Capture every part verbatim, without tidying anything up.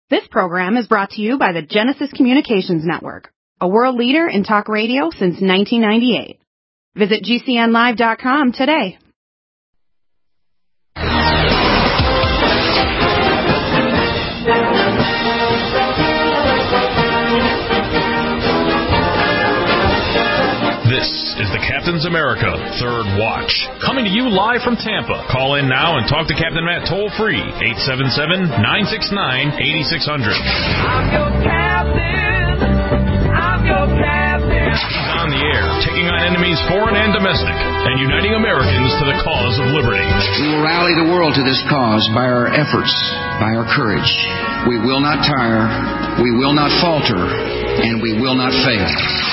This program is brought to you by the Genesis Communications Network, a world leader in talk radio since nineteen ninety-eight. Visit G C N live dot com today. This is the Captain's America Third Watch, coming to you live from Tampa. Call in now and talk to Captain Matt toll-free, eight seven seven, nine six nine, eight six zero zero. I'm your captain. I'm your captain. He's on the air, taking on enemies foreign and domestic, and uniting Americans to the cause of liberty. We will rally the world to this cause by our efforts, by our courage. We will not tire, we will not falter, and we will not fail.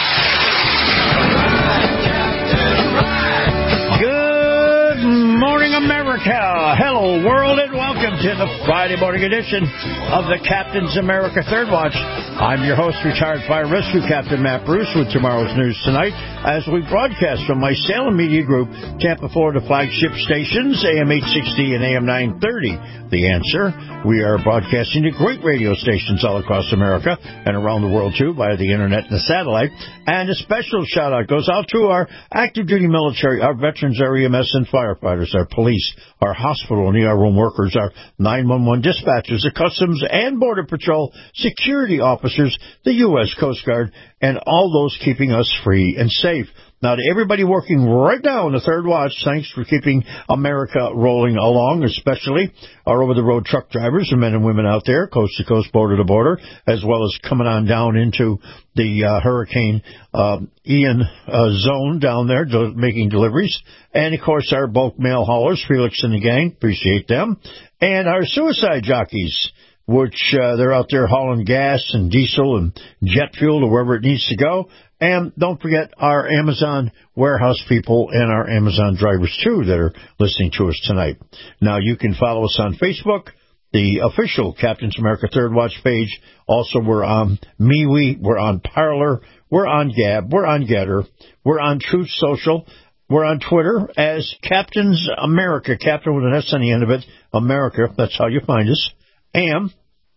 Good morning, America. Hello, world, and welcome to the Friday morning edition of the Captain's America Third Watch. I'm your host, retired fire rescue captain Matt Bruce, with tomorrow's news tonight as we broadcast from my Salem Media Group, Tampa, Florida flagship stations, A M eight sixty and A M nine thirty. The Answer. We are broadcasting to great radio stations all across America and around the world, too, via the internet and the satellite. And a special shout-out goes out to our active-duty military, our veterans, our E M S and firefighters, our police, our hospital and E R room workers, our nine one one dispatchers, the Customs and Border Patrol, security officers, the U S Coast Guard, and all those keeping us free and safe. Now, to everybody working right now in the Third Watch, thanks for keeping America rolling along, especially our over-the-road truck drivers and men and women out there, coast to coast, border to border, as well as coming on down into the uh, Hurricane uh, Ian uh, zone down there, do- making deliveries. And, of course, our bulk mail haulers, Felix and the gang, appreciate them. And our suicide jockeys, which uh, they're out there hauling gas and diesel and jet fuel to wherever it needs to go. And don't forget our Amazon warehouse people and our Amazon drivers, too, that are listening to us tonight. Now, you can follow us on Facebook, the official Captain's America Third Watch page. Also, we're on MeWe, we're on Parler, we're on Gab, we're on Getter, we're on Truth Social, we're on Twitter as Captain's America, Captain with an S on the end of it, America. That's how you find us. And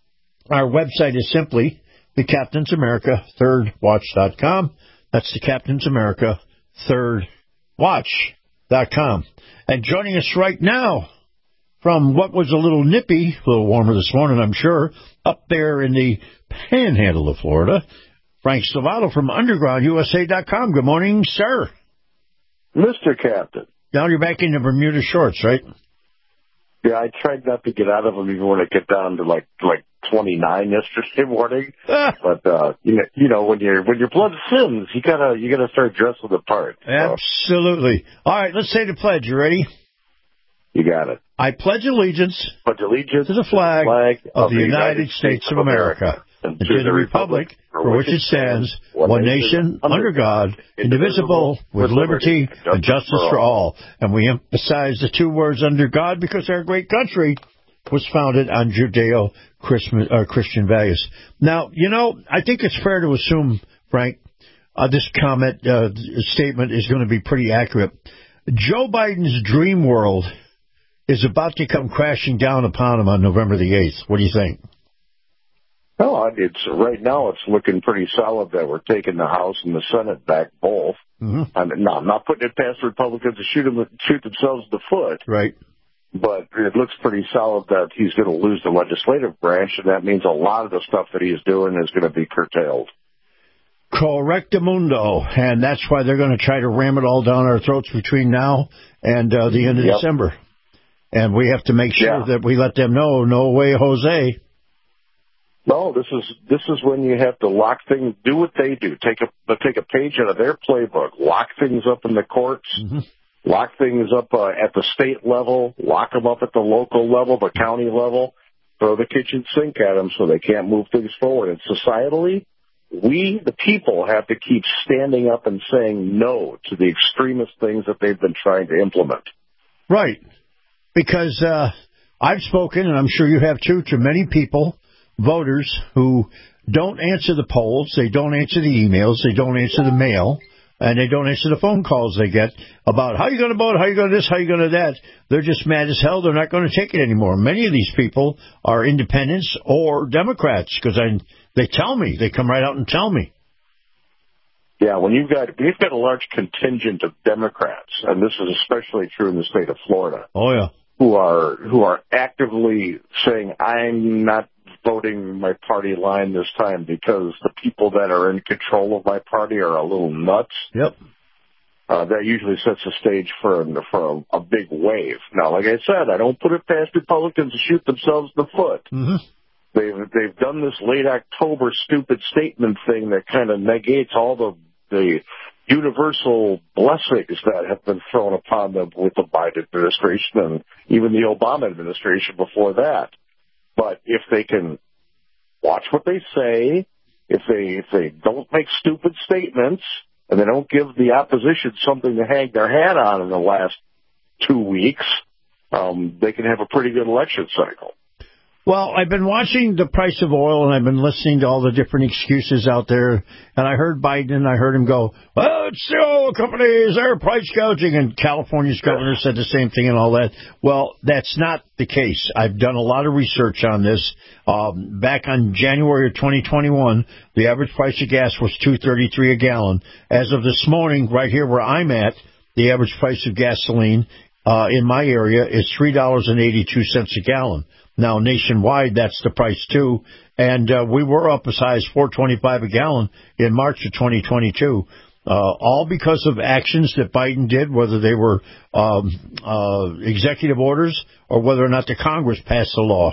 our website is simply the Captain's America Third Watch dot com. That's the Captain's America Third Watch dot com. And joining us right now from what was a little nippy, a little warmer this morning, I'm sure, up there in the panhandle of Florida, Frank Salvato from Underground U S A dot com. Good morning, sir. Mister Captain. Now you're back in the Bermuda shorts, right? Yeah, I tried not to get out of them even when I get down to like like twenty-nine yesterday morning. Ah. But uh, you know, you know, when your when your blood thins, you gotta you gotta start dressing the part. So. Absolutely. All right, let's say the pledge. You ready? You got it. I pledge allegiance, pledge allegiance to the flag, flag of, of the United States, States of America, America and to the republic for which it stands, one nation, under God, indivisible, with liberty and justice for all. And we emphasize the two words under God because our great country was founded on Judeo-Christian values. Now, you know, I think it's fair to assume, Frank, uh, this comment, uh, statement is going to be pretty accurate. Joe Biden's dream world is about to come crashing down upon him on November the eighth. What do you think? Well, it's right now it's looking pretty solid that we're taking the House and the Senate back both. Mm-hmm. I mean, no, I'm not putting it past Republicans to shoot them, shoot themselves in the foot. Right. But it looks pretty solid that he's going to lose the legislative branch, and that means a lot of the stuff that he's doing is going to be curtailed. Correctamundo. And that's why they're going to try to ram it all down our throats between now and uh, the end of yep. December. And we have to make sure yeah. that we let them know, no way, Jose. No, this is this is when you have to lock things, do what they do. Take a take a page out of their playbook. Lock things up in the courts. Mm-hmm. Lock things up uh, at the state level. Lock them up at the local level, the county level. Throw the kitchen sink at them so they can't move things forward. And societally, we, the people, have to keep standing up and saying no to the extremist things that they've been trying to implement. Right. Because uh, I've spoken, and I'm sure you have too, to many people, voters, who don't answer the polls, they don't answer the emails, they don't answer the mail, and they don't answer the phone calls they get about how you going to vote, how you going to this, how you going to that. They're just mad as hell. They're not going to take it anymore. Many of these people are independents or Democrats because I they tell me. They come right out and tell me. Yeah, when you've got you've got a large contingent of Democrats, and this is especially true in the state of Florida. Oh yeah, who are who are actively saying, "I'm not voting my party line this time because the people that are in control of my party are a little nuts." Yep. Uh, that usually sets the stage for for a, a big wave. Now, like I said, I don't put it past Republicans to shoot themselves in the foot. Mm-hmm. They've they've done this late October stupid statement thing that kind of negates all the the universal blessings that have been thrown upon them with the Biden administration and even the Obama administration before that. But if they can watch what they say, if they if they don't make stupid statements, and they don't give the opposition something to hang their hat on in the last two weeks, um, they can have a pretty good election cycle. Well, I've been watching the price of oil, and I've been listening to all the different excuses out there. And I heard Biden, I heard him go, well, it's the oil companies, they're price gouging. And California's governor said the same thing and all that. Well, that's not the case. I've done a lot of research on this. Um, back on January of twenty twenty-one, the average price of gas was two dollars and thirty-three cents a gallon. As of this morning, right here where I'm at, the average price of gasoline uh, in my area is three dollars and eighty-two cents a gallon. Now, nationwide, that's the price, too. And uh, we were up as high as four dollars and twenty-five cents a gallon in March of twenty twenty-two, uh, all because of actions that Biden did, whether they were um, uh, executive orders or whether or not the Congress passed the law.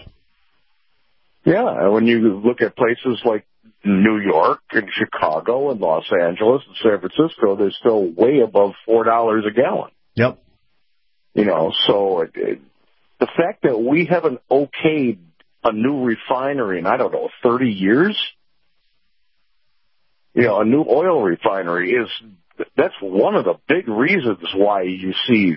Yeah, when you look at places like New York and Chicago and Los Angeles and San Francisco, they're still way above four dollars a gallon. Yep. You know, so it, it, the fact that we haven't okayed a new refinery in, I don't know, thirty years, you know, a new oil refinery is, that's one of the big reasons why you see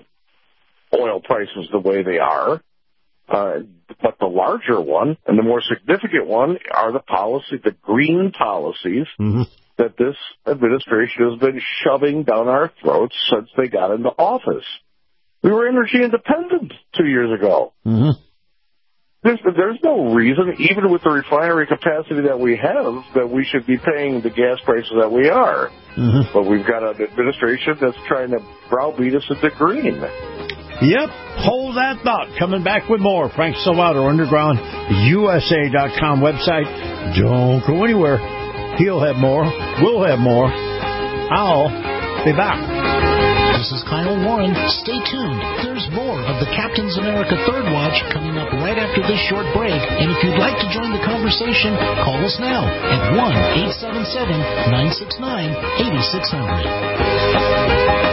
oil prices the way they are. Uh, but the larger one and the more significant one are the policy, the green policies mm-hmm. that this administration has been shoving down our throats since they got into office. We were energy independent two years ago. Mm-hmm. There's, there's no reason, even with the refinery capacity that we have, that we should be paying the gas prices that we are. Mm-hmm. But we've got an administration that's trying to browbeat us into green. Yep, hold that thought. Coming back with more. Frank Salvato, Underground U S A dot com website. Don't go anywhere. He'll have more. We'll have more. I'll be back. This is Kyle Warren. Stay tuned. There's more of the Captain's America Third Watch coming up right after this short break. And if you'd like to join the conversation, call us now at one eight seven seven, nine six nine, eight six zero zero.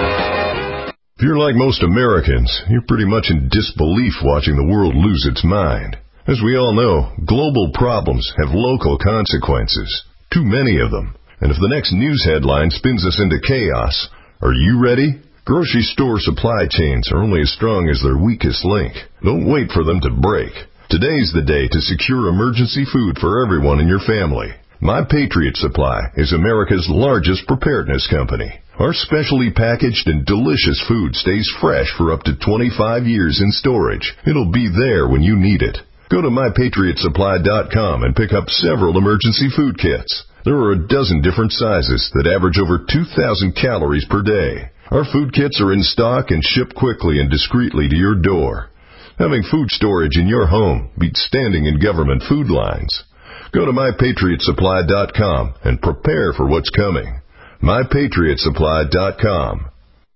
If you're like most Americans, you're pretty much in disbelief watching the world lose its mind. As we all know, global problems have local consequences, too many of them. And if the next news headline spins us into chaos, are you ready? Grocery store supply chains are only as strong as their weakest link. Don't wait for them to break. Today's the day to secure emergency food for everyone in your family. My Patriot Supply is America's largest preparedness company. Our specially packaged and delicious food stays fresh for up to twenty-five years in storage. It'll be there when you need it. Go to my patriot supply dot com and pick up several emergency food kits. There are a dozen different sizes that average over two thousand calories per day. Our food kits are in stock and ship quickly and discreetly to your door. Having food storage in your home beats standing in government food lines. Go to my patriot supply dot com and prepare for what's coming. my patriot supply dot com.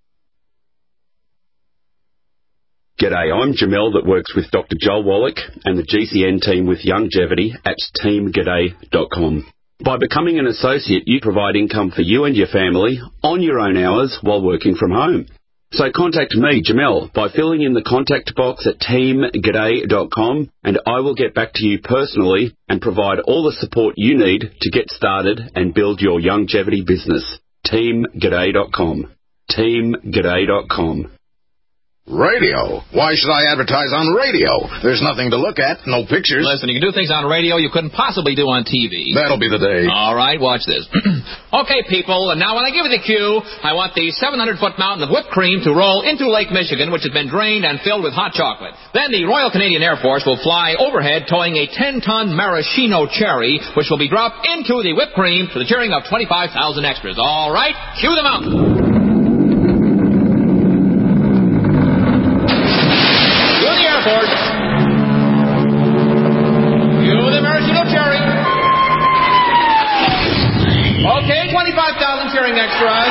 G'day, I'm Jamel that works with Doctor Joel Wallach and the G C N team with Longevity at team g'day dot com. By becoming an associate, you provide income for you and your family on your own hours while working from home. So contact me, Jamel, by filling in the contact box at team g'day dot com, and I will get back to you personally and provide all the support you need to get started and build your longevity business. team g'day dot com. team g'day dot com. Radio? Why should I advertise on radio? There's nothing to look at, no pictures. Listen, you can do things on radio you couldn't possibly do on T V. That'll be the day. All right, watch this. Okay, people, and now when I give you the cue, I want the seven hundred foot mountain of whipped cream to roll into Lake Michigan, which has been drained and filled with hot chocolate. Then the Royal Canadian Air Force will fly overhead towing a ten ton maraschino cherry, which will be dropped into the whipped cream to the cheering of twenty-five thousand extras. All right, cue the mountain. Okay, twenty-five thousand cheering extras.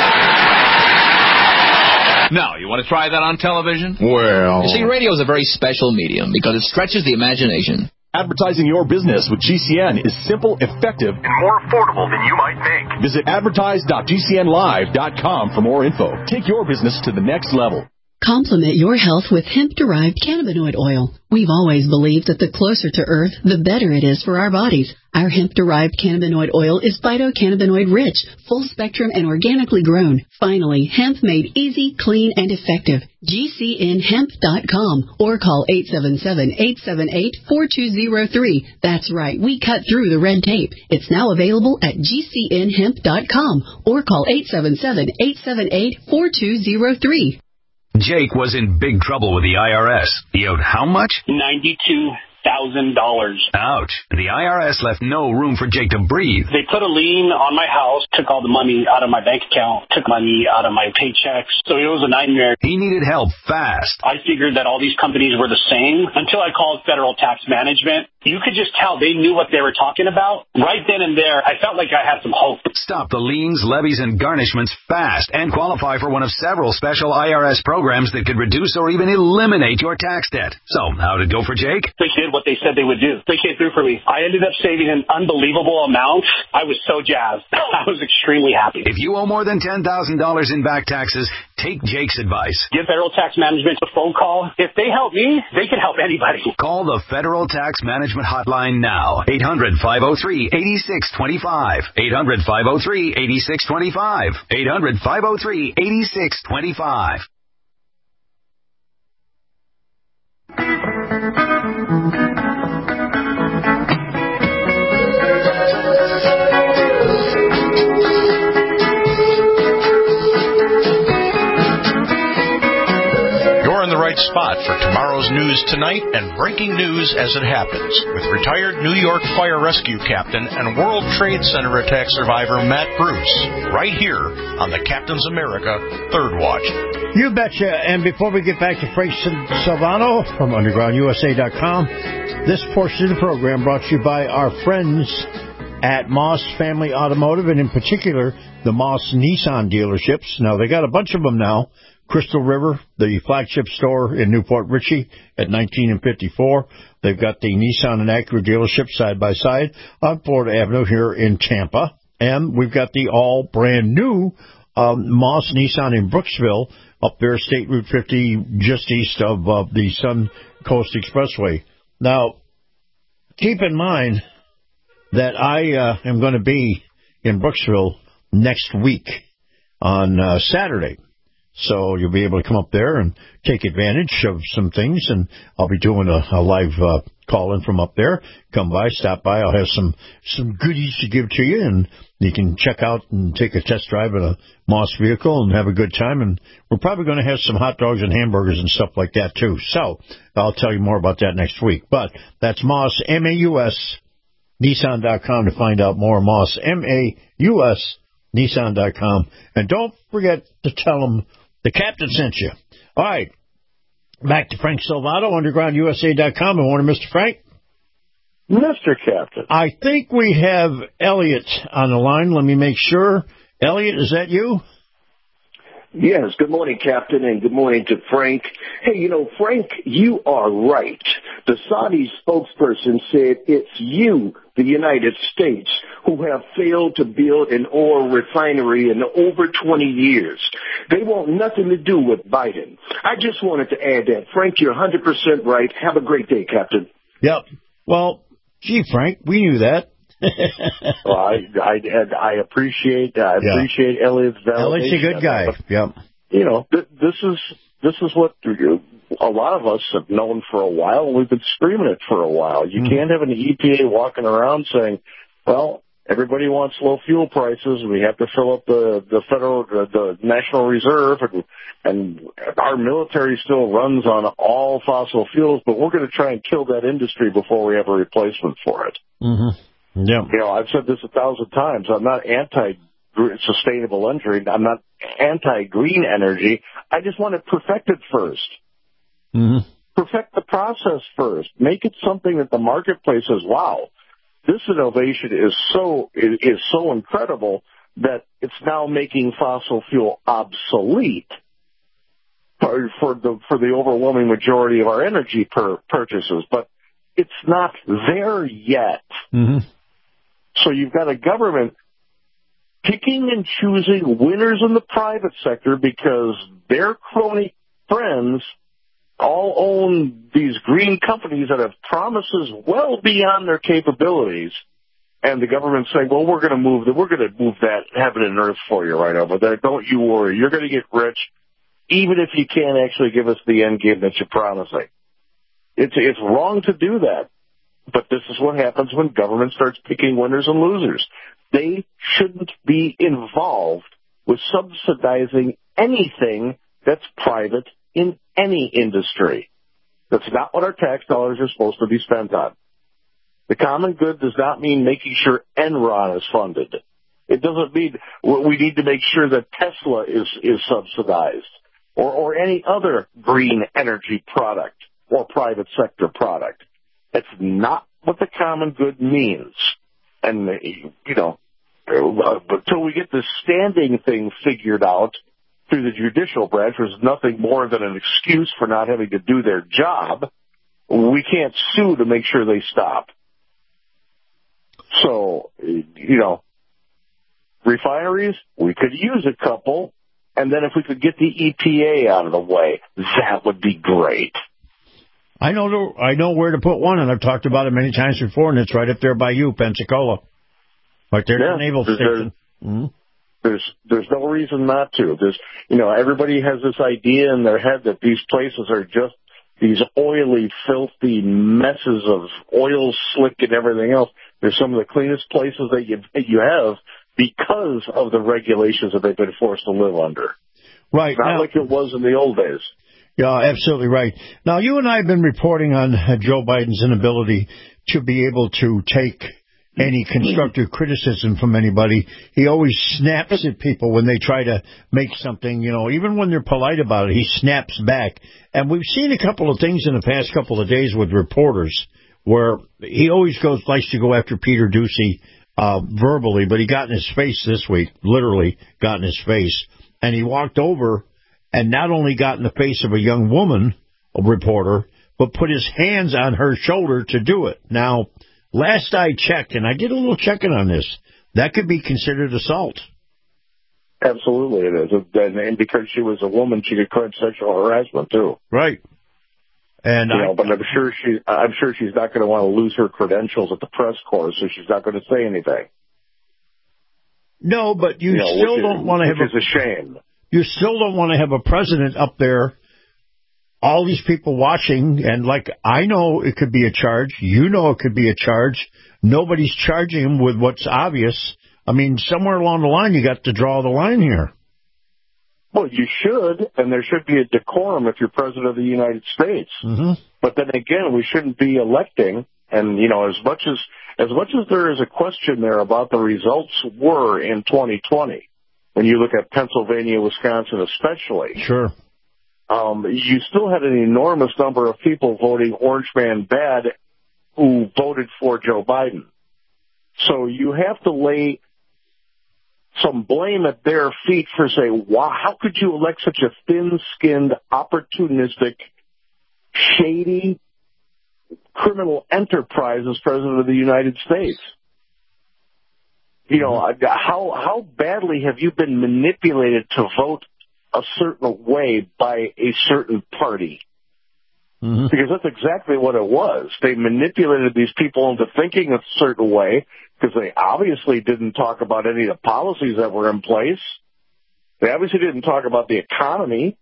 Now, you want to try that on television? Well... You see, radio is a very special medium because it stretches the imagination. Advertising your business with G C N is simple, effective, and more affordable than you might think. Visit advertise dot g c n live dot com for more info. Take your business to the next level. Complement your health with hemp-derived cannabinoid oil. We've always believed that the closer to Earth, the better it is for our bodies. Our hemp-derived cannabinoid oil is phytocannabinoid-rich, full-spectrum, and organically grown. Finally, hemp made easy, clean, and effective. G C N hemp dot com or call eight seven seven, eight seven eight, four two zero three. That's right, we cut through the red tape. It's now available at G C N hemp dot com or call eight seven seven, eight seven eight, four two zero three. Jake was in big trouble with the I R S. He owed how much? ninety-two thousand dollars. Ouch. The I R S left no room for Jake to breathe. They put a lien on my house, took all the money out of my bank account, took money out of my paychecks. So it was a nightmare. He needed help fast. I figured that all these companies were the same until I called Federal Tax Management. You could just tell they knew what they were talking about. Right then and there, I felt like I had some hope. Stop the liens, levies, and garnishments fast and qualify for one of several special I R S programs that could reduce or even eliminate your tax debt. So, how'd it go for Jake? They did what they said they would do. They came through for me. I ended up saving an unbelievable amount. I was so jazzed. I was extremely happy. If you owe more than ten thousand dollars in back taxes, take Jake's advice. Give Federal Tax Management a phone call. If they help me, they can help anybody. Call the Federal Tax Management Hotline now. eight hundred, five oh three, eight six two five. eight hundred, five oh three, eight six two five. eight hundred, five oh three, eight six two five. Spot for tomorrow's news tonight and breaking news as it happens with retired New York Fire Rescue Captain and World Trade Center attack survivor Matt Bruce, right here on the Captain's America Third Watch. You betcha. And before we get back to Frank Silvano from underground U S A dot com, this portion of the program brought to you by our friends at Moss Family Automotive, and in particular, the Moss Nissan dealerships. Now, they got a bunch of them now. Crystal River, the flagship store in Newport Richey at nineteen and fifty-four. They've got the Nissan and Acura dealership side by side on Florida Avenue here in Tampa. And we've got the all brand new um, Moss Nissan in Brooksville up there, State Route fifty, just east of uh, the Sun Coast Expressway. Now, keep in mind that I uh, am going to be in Brooksville next week on uh, Saturday. So you'll be able to come up there and take advantage of some things, and I'll be doing a, a live uh, call-in from up there. Come by, stop by. I'll have some, some goodies to give to you, and you can check out and take a test drive in a Moss vehicle and have a good time. And we're probably going to have some hot dogs and hamburgers and stuff like that, too. So I'll tell you more about that next week. But that's Moss, M A U S, Nissan dot com to find out more. Moss, M A U S, Nissan dot com. And don't forget to tell them the captain sent you. All right. Back to Frank Silvato, underground U S A dot com. I want to Mister Frank. Mister Captain. I think we have Elliot on the line. Let me make sure. Elliot, is that you? Yes. Good morning, Captain, and good morning to Frank. Hey, you know, Frank, you are right. The Saudi spokesperson said it's you, the United States, who have failed to build an oil refinery in over twenty years. They want nothing to do with Biden. I just wanted to add that. Frank, you're one hundred percent right. Have a great day, Captain. Yep. Well, gee, Frank, we knew that. well, I, I, I appreciate I yeah. appreciate Elliot's validation. Elliot's a good guy. Yep. You know, th- this is this is what a lot of us have known for a while, and we've been screaming it for a while. You mm-hmm. can't have an E P A walking around saying, well, everybody wants low fuel prices, and we have to fill up the, the federal, the, the National Reserve, and, and our military still runs on all fossil fuels, but we're going to try and kill that industry before we have a replacement for it. Mm-hmm. Yeah. You know, I've said this a thousand times. I'm not anti-sustainable energy. I'm not anti-green energy. I just want it perfected first. Mm-hmm. Perfect the process first. Make it something that the marketplace says, wow, this innovation is so is so incredible that it's now making fossil fuel obsolete for, for the for the overwhelming majority of our energy per, purchases. But it's not there yet. Mm-hmm. So you've got a government picking and choosing winners in the private sector because their crony friends all own these green companies that have promises well beyond their capabilities, and the government's saying, well, we're going to move that, we're going to move that heaven and earth for you right over there. Don't you worry. You're going to get rich, even if you can't actually give us the end game that you're promising. It's, it's wrong to do that, but this is what happens when government starts picking winners and losers. They shouldn't be involved with subsidizing anything that's private in any industry. That's not what our tax dollars are supposed to be spent on. The common good does not mean making sure Enron is funded. It doesn't mean we need to make sure that Tesla is, is subsidized or, or any other green energy product or private sector product. That's not what the common good means. And, you know, until we get the standing thing figured out through the judicial branch, which is nothing more than an excuse for not having to do their job, we can't sue to make sure they stop. So, you know, refineries, we could use a couple, and then if we could get the E P A out of the way, that would be great. I know I know where to put one, and I've talked about it many times before, and it's right up there by you, Pensacola. Right there yeah, at the Naval Station. Mm-hmm. There's there's no reason not to. There's you know everybody has this idea in their head that these places are just these oily, filthy messes of oil slick and everything else. They're some of the cleanest places that you you have because of the regulations that they've been forced to live under. Right. It's not now, like it was in the old days. Yeah, absolutely right. Now, you and I have been reporting on uh, Joe Biden's inability to be able to take any constructive criticism from anybody. He always snaps at people when they try to make something, you know, even when they're polite about it, he snaps back. And we've seen a couple of things in the past couple of days with reporters where he always goes, likes to go after Peter Doocy uh, verbally, but he got in his face this week, literally got in his face. And he walked over and not only got in the face of a young woman, a reporter, but put his hands on her shoulder to do it. Now, last I checked, and I did a little checking on this, that could be considered assault. Absolutely it is. And because she was a woman, she could claim sexual harassment, too. Right. And you I, know, but I'm sure she, I'm sure she's not going to want to lose her credentials at the press corps, so she's not going to say anything. No, but you, you know, still which don't is, want to have which a, is a shame. You still don't want to have a president up there, all these people watching, and like, I know it could be a charge. You know it could be a charge. Nobody's charging him with what's obvious. I mean, somewhere along the line, you got to draw the line here. Well, you should, and there should be a decorum if you're president of the United States. Mm-hmm. But then again, we shouldn't be electing. And, you know, as much as, as much as there is a question there about the results were in twenty twenty, when you look at Pennsylvania, Wisconsin especially. Sure. Um, you still had an enormous number of people voting Orange Man bad who voted for Joe Biden. So you have to lay some blame at their feet for saying, wow, how could you elect such a thin-skinned, opportunistic, shady, criminal enterprise as president of the United States? You know, how how badly have you been manipulated to vote a certain way by a certain party? Mm-hmm. Because that's exactly what it was. They manipulated these people into thinking a certain way because they obviously didn't talk about any of the policies that were in place. They obviously didn't talk about the economy.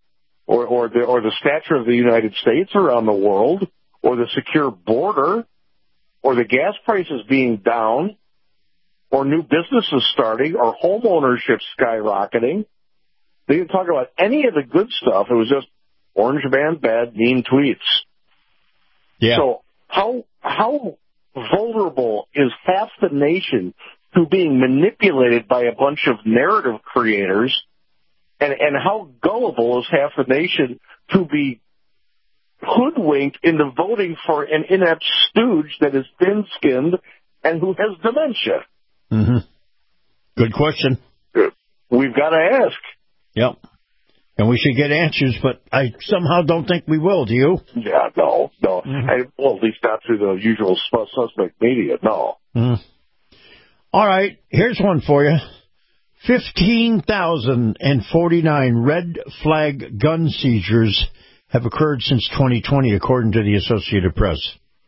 or, or, the, or the stature of the United States around the world, or the secure border, or the gas prices being down, or new businesses starting, or home ownership skyrocketing. They didn't talk about any of the good stuff. It was just orange man bad, mean tweets. Yeah. So how how vulnerable is half the nation to being manipulated by a bunch of narrative creators, and, and how gullible is half the nation to be hoodwinked into voting for an inept stooge that is thin-skinned and who has dementia? Mm-hmm. Good question. We've got to ask. Yep. And we should get answers, but I somehow don't think we will. Do you? Yeah, no, no. Mm-hmm. I, well, at least not through the usual suspect media, no. Mm. All right, here's one for you. fifteen thousand forty-nine red flag gun seizures have occurred since twenty twenty, according to the Associated Press.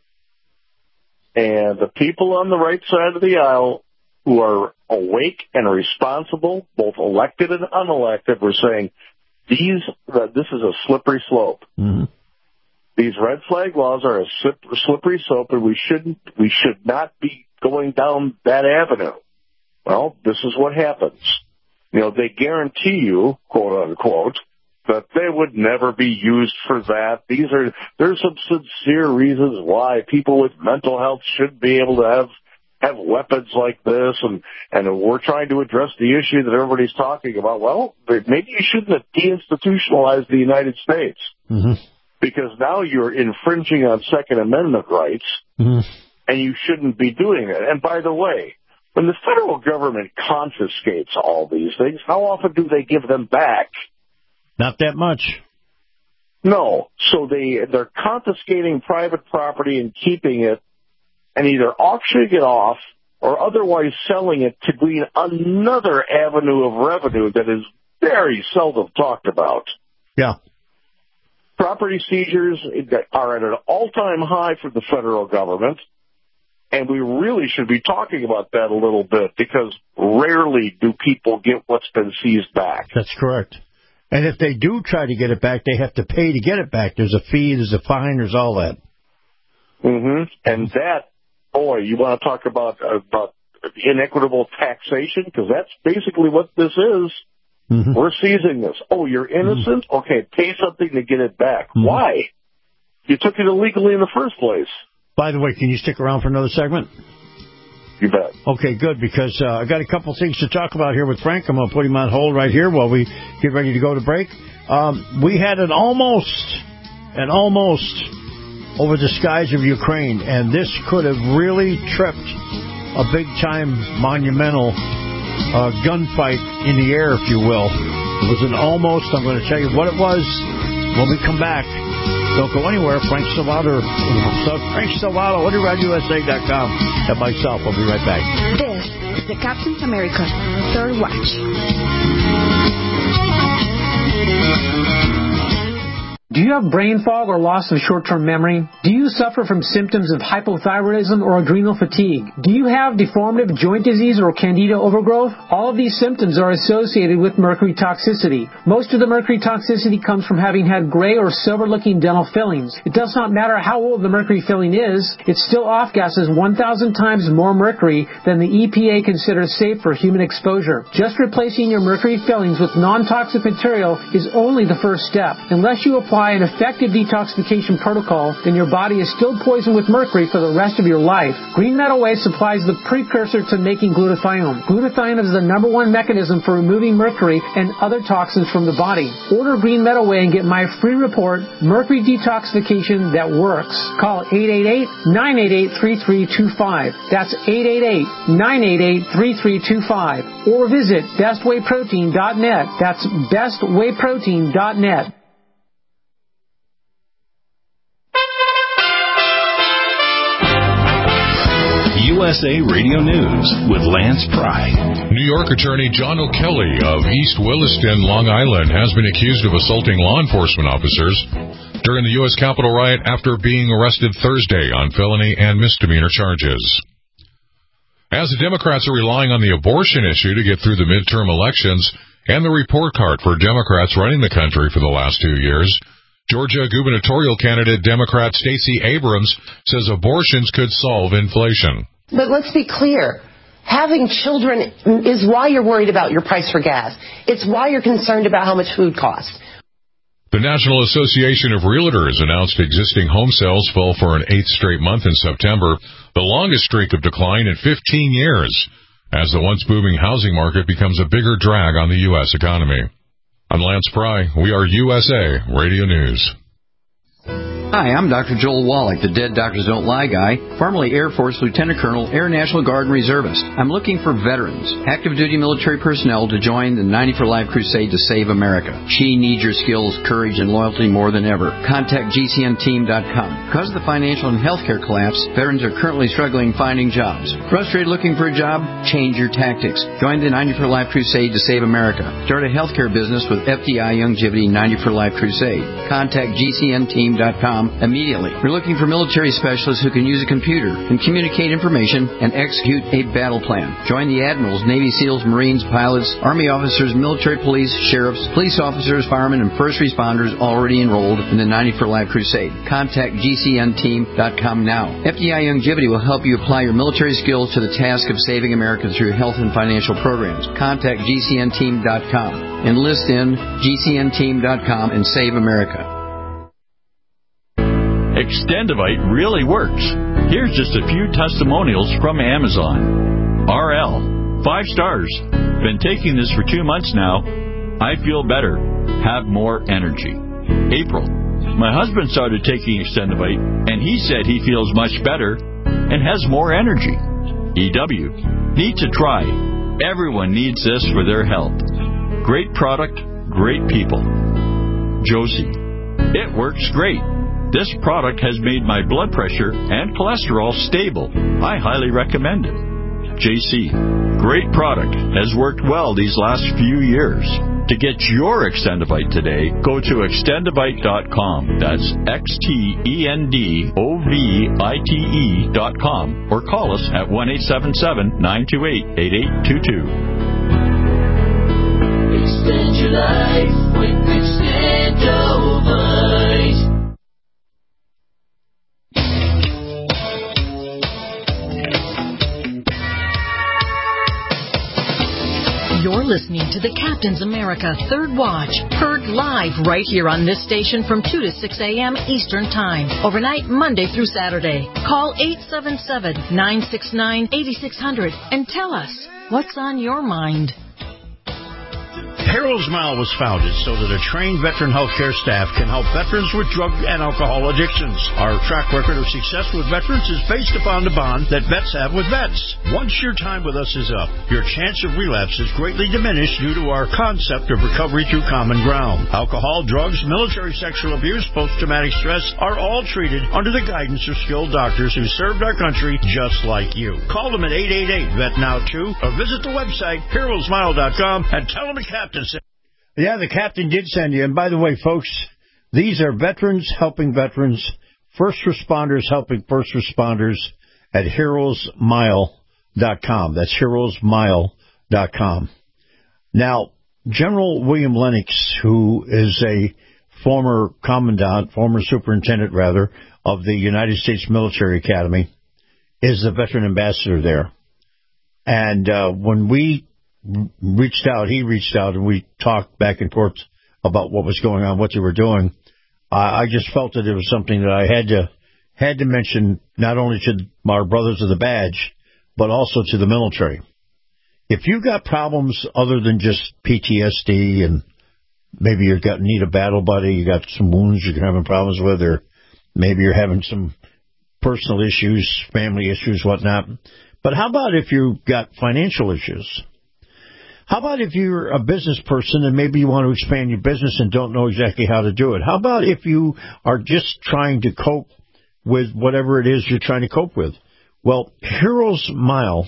And the people on the right side of the aisle who are awake and responsible, both elected and unelected, were saying, these, uh, this is a slippery slope. Mm-hmm. These red flag laws are a slippery slope, and we shouldn't, we should not be going down that avenue. Well, this is what happens. You know, they guarantee you, quote unquote, that they would never be used for that. These are, there's some sincere reasons why people with mental health should be able to have have weapons like this, and, and we're trying to address the issue that everybody's talking about. Well, maybe you shouldn't have deinstitutionalized the United States, mm-hmm. because now you're infringing on Second Amendment rights, mm-hmm. and you shouldn't be doing it. And by the way, when the federal government confiscates all these things, how often do they give them back? Not that much. No. So they, they're confiscating private property and keeping it, and either auctioning it off or otherwise selling it to glean another avenue of revenue that is very seldom talked about. Yeah. Property seizures are at an all-time high for the federal government, and we really should be talking about that a little bit, because rarely do people get what's been seized back. That's correct. And if they do try to get it back, they have to pay to get it back. There's a fee, there's a fine, there's all that. Mm-hmm. And that, boy, you want to talk about about inequitable taxation, because that's basically what this is. Mm-hmm. We're seizing this. Oh, you're innocent? Mm-hmm. Okay, pay something to get it back. Mm-hmm. Why? You took it illegally in the first place. By the way, can you stick around for another segment? You bet. Okay, good, because uh, I got a couple things to talk about here with Frank. I'm going to put him on hold right here while we get ready to go to break. Um, we had an almost, an almost over the skies of Ukraine, and this could have really tripped a big-time monumental uh, gunfight in the air, if you will. It was an almost. I'm going to tell you what it was when we come back. Don't go anywhere. Frank Salvato, Frank Salvato, Underground U S A dot com, and myself. I'll be right back. This is the Captain's America Third Watch. Do you have brain fog or loss of short-term memory? Do you suffer from symptoms of hypothyroidism or adrenal fatigue? Do you have deformative joint disease or candida overgrowth? All of these symptoms are associated with mercury toxicity. Most of the mercury toxicity comes from having had gray or silver-looking dental fillings. It does not matter how old the mercury filling is, it still off-gases one thousand times more mercury than the E P A considers safe for human exposure. Just replacing your mercury fillings with non-toxic material is only the first step. Unless you apply an effective detoxification protocol, then your body is still poisoned with mercury for the rest of your life. Green Meadow Way supplies the precursor to making glutathione. Glutathione is the number one mechanism for removing mercury and other toxins from the body. Order Green Meadow Way and get my free report, Mercury Detoxification That Works. Call eight eight eight, nine eight eight, three three two five. That's eight eight eight, nine eight eight, three three two five. Or visit best way protein dot net. That's best way protein dot net. U S A Radio News with Lance Pry. New York attorney John O'Kelly of East Williston, Long Island, has been accused of assaulting law enforcement officers during the U S Capitol riot after being arrested Thursday on felony and misdemeanor charges. As the Democrats are relying on the abortion issue to get through the midterm elections, and the report card for Democrats running the country for the last two years. Georgia gubernatorial candidate Democrat Stacey Abrams says abortions could solve inflation. But let's be clear. Having children is why you're worried about your price for gas. It's why you're concerned about how much food costs. The National Association of Realtors announced existing home sales fell for an eighth straight month in September, the longest streak of decline in fifteen years, as the once booming housing market becomes a bigger drag on the U S economy. I'm Lance Pry. We are U S A Radio News. Hi, I'm Doctor Joel Wallach, the Dead Doctors Don't Lie guy, formerly Air Force Lieutenant Colonel, Air National Guard and Reservist. I'm looking for veterans, active duty military personnel to join the ninety for Life crusade to save America. She needs your skills, courage, and loyalty more than ever. Contact G C N team dot com. Because of the financial and healthcare collapse, veterans are currently struggling finding jobs. Frustrated looking for a job? Change your tactics. Join the ninety for Life crusade to save America. Start a healthcare business with F D I Youngevity ninety for Life crusade. Contact G C N team dot com immediately. We're looking for military specialists who can use a computer and communicate information and execute a battle plan. Join the admirals, Navy SEALs, Marines, pilots, Army officers, military police, sheriffs, police officers, firemen, and first responders already enrolled in the ninety for Life crusade. Contact G C N team dot com now. F D I Youngevity will help you apply your military skills to the task of saving America through health and financial programs. Contact G C N team dot com. Enlist in G C N team dot com and save America. Extendivite really works. Here's just a few testimonials from Amazon. R L, five stars. Been taking this for two months now. I feel better. Have more energy. April, my husband started taking Extendivite, and he said he feels much better and has more energy. E W, need to try. Everyone needs this for their health. Great product, great people. Josie, it works great. This product has made my blood pressure and cholesterol stable. I highly recommend it. J C, great product. Has worked well these last few years. To get your Extendivite today, go to extendivite dot com. That's X T E N D O V I T E dot com. Or call us at one eight seven seven, nine two eight, eight eight two two. Extend your life with Extendivite. You're listening to the Captain's America Third Watch, heard live right here on this station from two to six a.m. Eastern Time, overnight Monday through Saturday. Call eight seven seven, nine six nine, eight six zero zero and tell us what's on your mind. Harold's Mile was founded so that a trained veteran healthcare staff can help veterans with drug and alcohol addictions. Our track record of success with veterans is based upon the bond that vets have with vets. Once your time with us is up, your chance of relapse is greatly diminished due to our concept of recovery through common ground. Alcohol, drugs, military sexual abuse, post-traumatic stress are all treated under the guidance of skilled doctors who served our country just like you. Call them at eight eight eight, V E T Now two or visit the website, heroes mile dot com, and tell them the captain said. Yeah, the captain did send you. And by the way, folks, these are veterans helping veterans, first responders helping first responders at heroes mile dot com. That's heroes mile dot com. Now, General William Lennox, who is a former commandant, former superintendent, rather, of the United States Military Academy, is the veteran ambassador there. And uh, when we reached out, he reached out, and we talked back and forth about what was going on, what they were doing. Uh, I just felt that it was something that I had to had to mention, not only to our brothers of the badge, but also to the military. If you've got problems other than just P T S D, and maybe you've got need a battle buddy, you got some wounds you're having problems with, or maybe you're having some personal issues, family issues, whatnot. But how about if you've got financial issues? How about if you're a business person and maybe you want to expand your business and don't know exactly how to do it? How about if you are just trying to cope with whatever it is you're trying to cope with? Well, Heroes Mile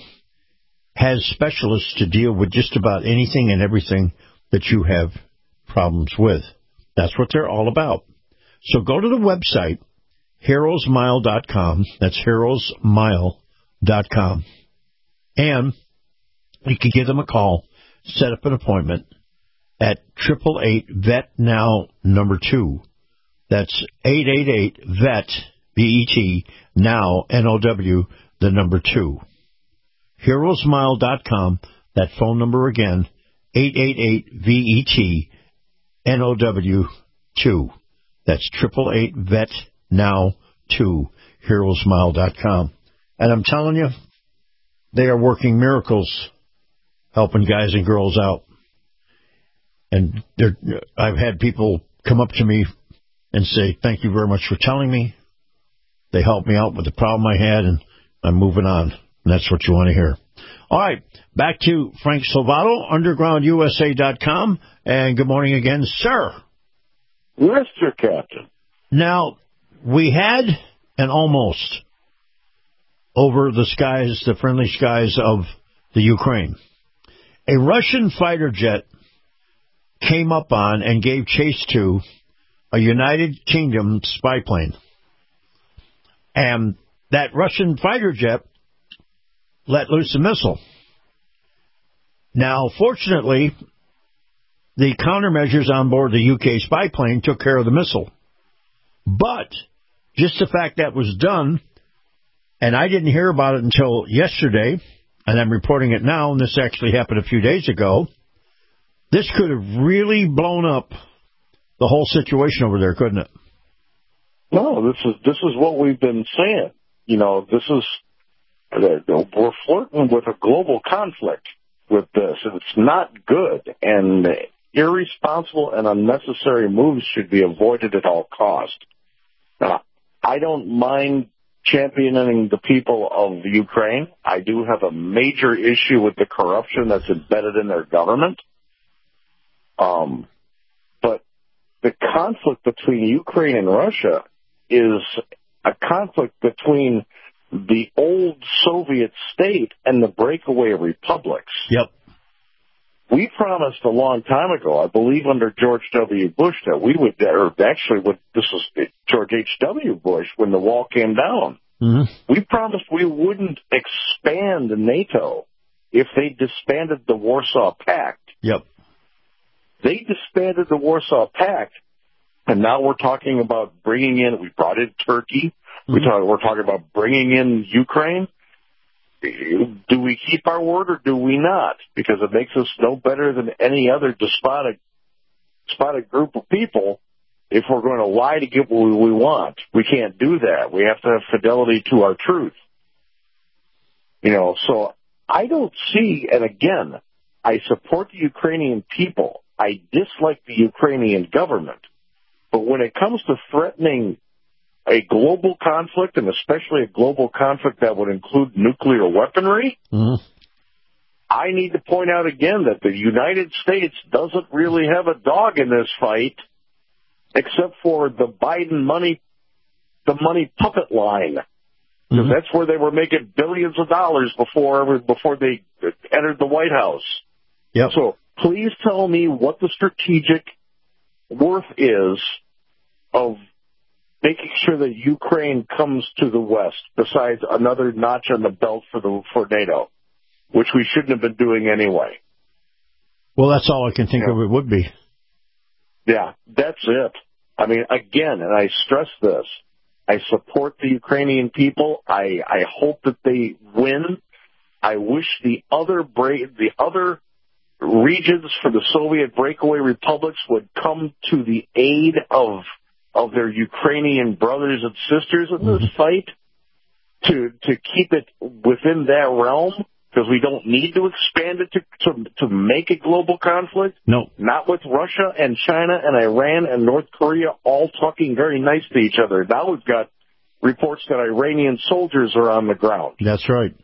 has specialists to deal with just about anything and everything that you have problems with. That's what they're all about. So go to the website, heroes mile dot com. That's heroes mile dot com. And you can give them a call, set up an appointment, at eight eight eight, V E T, now number two. That's eight eight eight, V E T, V E T, now, N O W, the number two. hero smile dot com, that phone number again, eight eight eight, V E T, N O W, two. That's eight eight eight, V E T, now, two, hero smile dot com. And I'm telling you, they are working miracles helping guys and girls out. And I've had people come up to me and say, thank you very much for telling me. They helped me out with the problem I had, and I'm moving on. And that's what you want to hear. All right, back to Frank Salvato, underground U S A dot com. And good morning again, sir. Mister Captain. Now, we had an almost over the skies, the friendly skies of the Ukraine. A Russian fighter jet came up on and gave chase to a United Kingdom spy plane. And that Russian fighter jet let loose a missile. Now, fortunately, the countermeasures on board the U K spy plane took care of the missile. But just the fact that was done, and I didn't hear about it until yesterday, and I'm reporting it now, and this actually happened a few days ago, this could have really blown up the whole situation over there, couldn't it? No, this is this is what we've been saying. You know, this is we're flirting with a global conflict with this, and it's not good. And irresponsible and unnecessary moves should be avoided at all costs. Now, I don't mind championing the people of Ukraine. I do have a major issue with the corruption that's embedded in their government. Um, but the conflict between Ukraine and Russia is a conflict between the old Soviet state and the breakaway republics. Yep. We promised a long time ago, I believe under George W. Bush, that we would, or actually what this was George H W. Bush when the wall came down. Mm-hmm. We promised we wouldn't expand NATO if they disbanded the Warsaw Pact. Yep. They disbanded the Warsaw Pact, and now we're talking about bringing in, we brought in Turkey, mm-hmm. we talk, we're talking about bringing in Ukraine. Do we keep our word or do we not? Because it makes us no better than any other despotic, despotic group of people if we're going to lie to get what we want. We can't do that. We have to have fidelity to our truth. You know, so I don't see, and again, I support the Ukrainian people. I dislike the Ukrainian government. But when it comes to threatening a global conflict, and especially a global conflict that would include nuclear weaponry, mm-hmm. I need to point out again that the United States doesn't really have a dog in this fight, except for the Biden money, the money puppet line. Because mm-hmm. that's where they were making billions of dollars before before they entered the White House. Yep. So please tell me what the strategic worth is of making sure that Ukraine comes to the West, besides another notch on the belt for the for NATO, which we shouldn't have been doing anyway. Well, that's all I can think yeah. of it would be. Yeah, that's it. I mean, again, and I stress this, I support the Ukrainian people. I, I hope that they win. I wish the other bra- the other regions for the Soviet breakaway republics would come to the aid of of their Ukrainian brothers and sisters in this fight to to keep it within that realm, because we don't need to expand it to, to to make a global conflict. No. Not with Russia and China and Iran and North Korea all talking very nice to each other. Now we've got reports that Iranian soldiers are on the ground. That's right.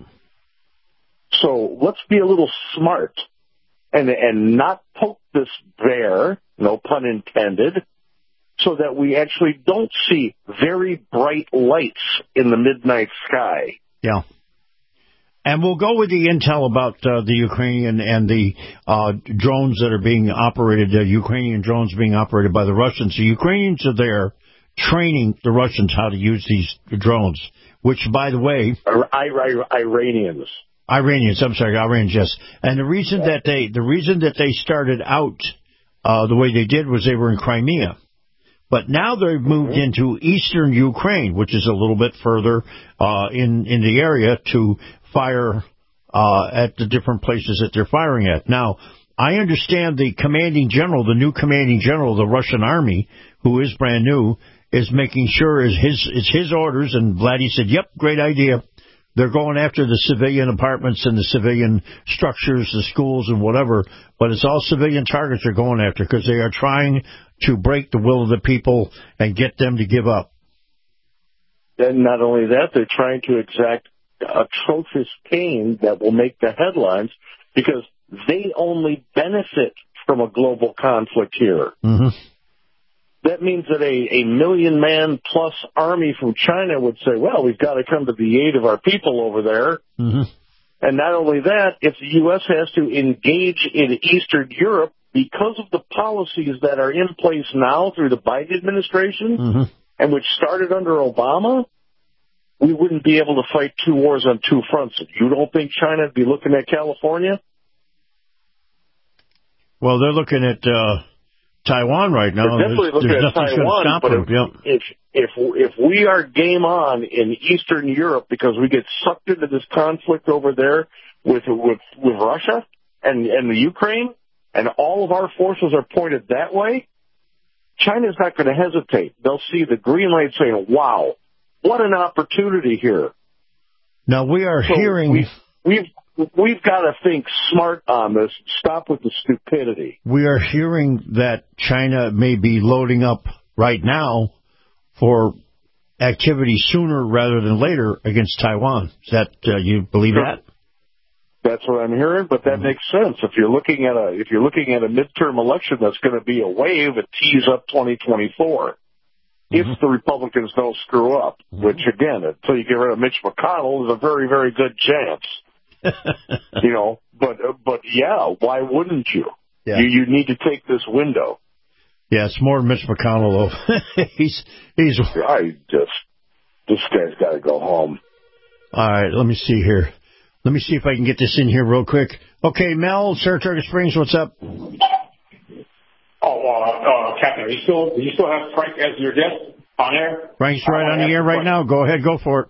So let's be a little smart and and not poke this bear, no pun intended, so that we actually don't see very bright lights in the midnight sky. Yeah. And we'll go with the intel about uh, the Ukrainian and the uh, drones that are being operated, uh, Ukrainian drones being operated by the Russians. The Ukrainians are there training the Russians how to use these drones, which, by the way... I- I- Iranians. Iranians, I'm sorry, Iranians, yes. And the reason yeah. that they the reason that they started out uh, the way they did was they were in Crimea. But now they've moved into eastern Ukraine, which is a little bit further uh, in, in the area to fire uh, at the different places that they're firing at. Now, I understand the commanding general, the new commanding general of the Russian army, who is brand new, is making sure is his it's his orders, and Vladdy said, yep, great idea. They're going after the civilian apartments and the civilian structures, the schools and whatever, but it's all civilian targets they're going after because they are trying to break the will of the people and get them to give up. And not only that, they're trying to exact atrocious pain that will make the headlines because they only benefit from a global conflict here. Mm-hmm. That means that a, a million-man-plus army from China would say, well, we've got to come to the aid of our people over there. Mm-hmm. And not only that, if the U S has to engage in Eastern Europe because of the policies that are in place now through the Biden administration, mm-hmm. and which started under Obama, we wouldn't be able to fight two wars on two fronts. You don't think China would be looking at California? Well, they're looking at uh, Taiwan right now. They're definitely there's, looking there's at Taiwan, but if, yep. if if if we are game on in Eastern Europe because we get sucked into this conflict over there with with with Russia and and the Ukraine, and all of our forces are pointed that way, China's not going to hesitate. They'll see the green light saying, "Wow, what an opportunity here." Now we are so hearing we've, we've We've got to think smart on this. Stop with the stupidity. We are hearing that China may be loading up right now for activity sooner rather than later against Taiwan. Is that uh, you believe that? That's what I'm hearing, but that mm-hmm. makes sense. If you're looking at a if you're looking at a midterm election that's going to be a wave, it tees up twenty twenty-four. Mm-hmm. If the Republicans don't screw up, mm-hmm. which again, until you get rid of Mitch McConnell, is a very very good chance. you know, but but yeah, why wouldn't you? Yeah. You you need to take this window. Yeah, it's more Mitch McConnell though. he's he's. I just this guy's got to go home. All right, let me see here. Let me see if I can get this in here real quick. Okay, Mel, Saratoga Springs, what's up? Oh, uh, uh, Captain, are you still do you still have Frank as your guest on air? Frank's right on the air right now. Go ahead, go for it.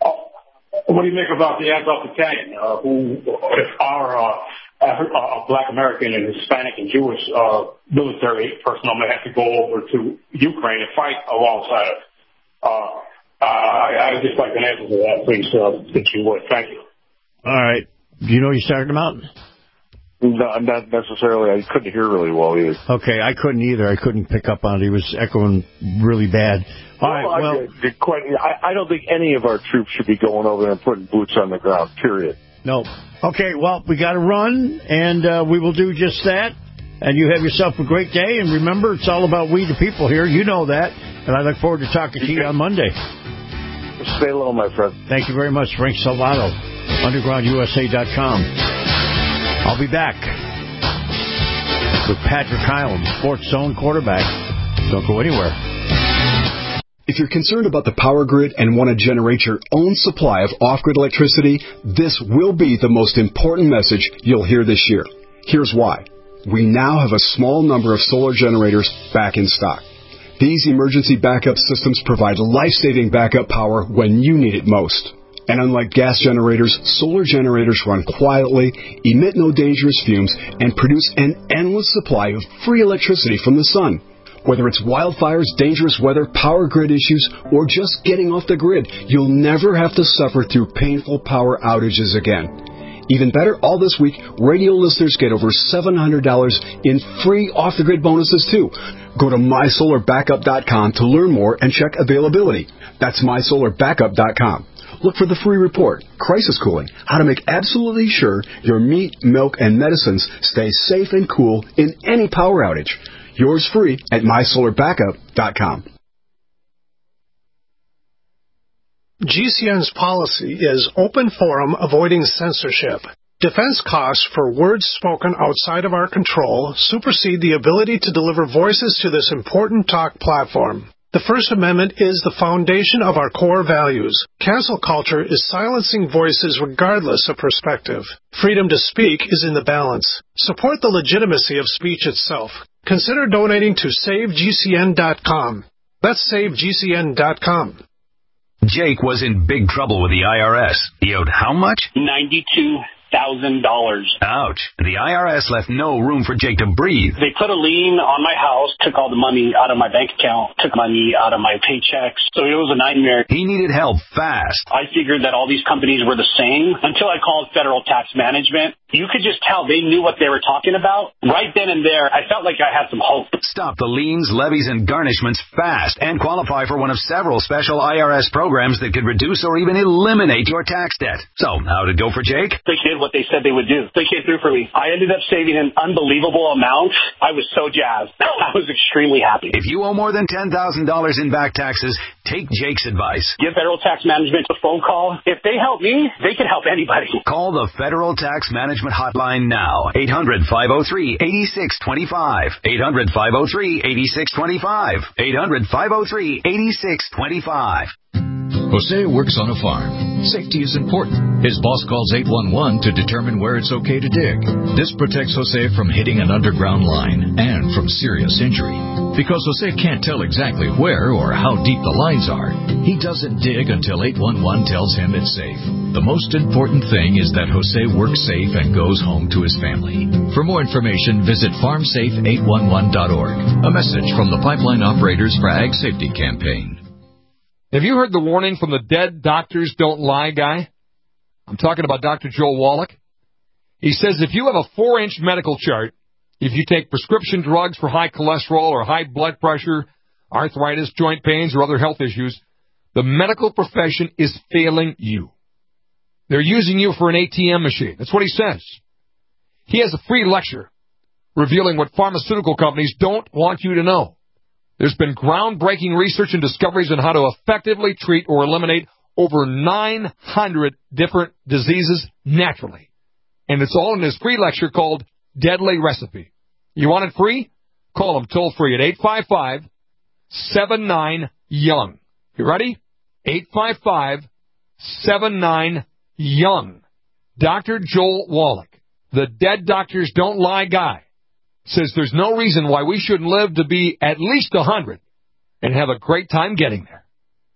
What do you make about the Azov Battalion, uh, who are uh, uh, Black American and Hispanic and Jewish uh, military personnel may have to go over to Ukraine and fight alongside it? Uh, uh, I'd just like an answer to that, please, uh, if you would. Thank you. All right. Do you know what you're talking about? No, not necessarily. I couldn't hear really well either. Okay, I couldn't either. I couldn't pick up on it. He was echoing really bad. All right, well, well, I, quite, I, I don't think any of our troops should be going over there and putting boots on the ground, period. No. Okay, well, we got to run, and uh, we will do just that. And you have yourself a great day. And remember, it's all about we the people here. You know that. And I look forward to talking to you on Monday. Stay low, my friend. Thank you very much, Frank Salvato, underground U S A dot com. I'll be back with Patrick Hyland, Sports Zone quarterback. Don't go anywhere. If you're concerned about the power grid and want to generate your own supply of off-grid electricity, this will be the most important message you'll hear this year. Here's why. We now have a small number of solar generators back in stock. These emergency backup systems provide life-saving backup power when you need it most. And unlike gas generators, solar generators run quietly, emit no dangerous fumes, and produce an endless supply of free electricity from the sun. Whether it's wildfires, dangerous weather, power grid issues, or just getting off the grid, you'll never have to suffer through painful power outages again. Even better, all this week, radio listeners get over seven hundred dollars in free off-the-grid bonuses, too. Go to my solar backup dot com to learn more and check availability. That's my solar backup dot com. Look for the free report, Crisis Cooling, how to make absolutely sure your meat, milk, and medicines stay safe and cool in any power outage. Yours free at my solar backup dot com. G C N's policy is open forum, avoiding censorship. Defense costs for words spoken outside of our control supersede the ability to deliver voices to this important talk platform. The First Amendment is the foundation of our core values. Cancel culture is silencing voices regardless of perspective. Freedom to speak is in the balance. Support the legitimacy of speech itself. consider donating to save G C N dot com. That's save G C N dot com. Jake was in big trouble with the I R S. He owed how much? ninety-two thousand dollars. Ouch. The I R S left no room for Jake to breathe. They put a lien on my house, took all the money out of my bank account, took money out of my paychecks. So it was a nightmare. He needed help fast. I figured that all these companies were the same until I called Federal Tax Management. You could just tell they knew what they were talking about. Right then and there, I felt like I had some hope. Stop the liens, levies, and garnishments fast and qualify for one of several special I R S programs that could reduce or even eliminate your tax debt. So, how'd it go for Jake? They did what they said they would do. They came through for me. I ended up saving an unbelievable amount. I was so jazzed. I was extremely happy. If you owe more than ten thousand dollars in back taxes, take Jake's advice. Give Federal Tax Management a phone call. If they help me, they can help anybody. Call the Federal Tax Management Hotline now. eight hundred, five oh three, eight six two five. eight hundred, five oh three, eight six two five. eight hundred, five oh three, eight six two five. Jose works on a farm. Safety is important. His boss calls eight one one to determine where it's okay to dig. This protects Jose from hitting an underground line and from serious injury. Because Jose can't tell exactly where or how deep the lines are, he doesn't dig until eight one one tells him it's safe. The most important thing is that Jose works safe and goes home to his family. For more information, visit farm safe eight one one dot org. A message from the Pipeline Operators for Ag Safety Campaign. Have you heard the warning from the dead doctors don't lie guy? I'm talking about Doctor Joel Wallach. He says if you have a four-inch medical chart, if you take prescription drugs for high cholesterol or high blood pressure, arthritis, joint pains, or other health issues, the medical profession is failing you. They're using you for an A T M machine. That's what he says. He has a free lecture revealing what pharmaceutical companies don't want you to know. There's been groundbreaking research and discoveries on how to effectively treat or eliminate over nine hundred different diseases naturally. And it's all in his free lecture called Deadly Recipe. You want it free? Call him toll free at eight five five, seven nine, young. You ready? eight five five, seven nine, young. Doctor Joel Wallach, the dead doctors don't lie guy, says there's no reason why we shouldn't live to be at least one hundred and have a great time getting there.